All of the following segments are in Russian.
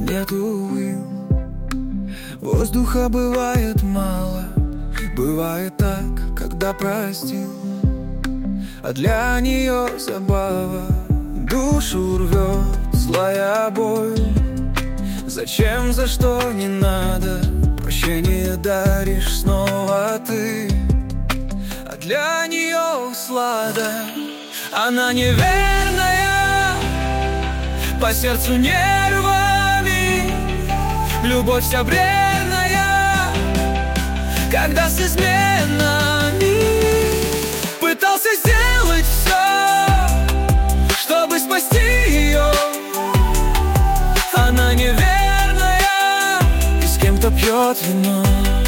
нету им. Воздуха бывает мало, бывает так, когда простил. А для нее забава душу рвет злая боль. Зачем, за что не надо, прощение даришь снова ты. А для нее услада, она неверная, по сердцу нервами. Любовь вся бренная, когда с изменами. Пытался сделать все, чтобы спасти ее. Она неверная и с кем-то пьет вино.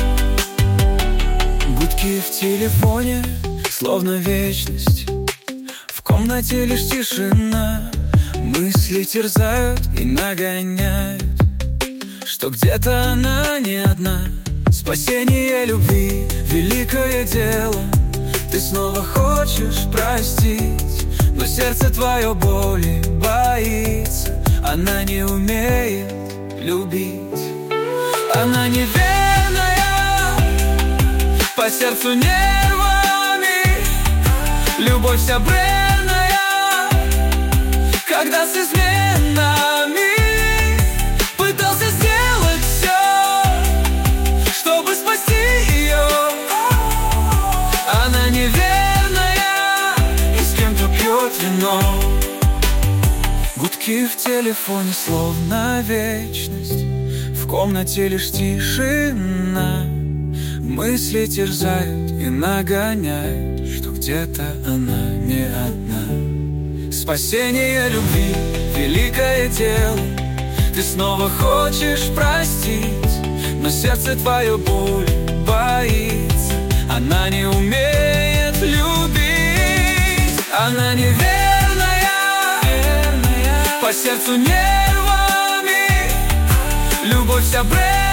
Гудки в телефоне, словно вечность. В комнате лишь тишина. Мысли терзают и нагоняют, что где-то она не одна. Спасение любви — великое дело. Ты снова хочешь простить, но сердце твое боли боится. Она не умеет любить. Она неверная, по сердцу нервами. Любовь вся бренная, когда с изменами. Пытался сделать все, чтобы спасти ее. Она неверная и с кем-то пьет вино. Гудки в телефоне, словно вечность. В комнате лишь тишина. Мысли терзают и нагоняют, что где-то она не одна. Спасение любви — великое дело. Ты снова хочешь простить, но сердце твое боль боится. Она не умеет любить. Она неверная, по сердцу нервами. Любовь вся бред.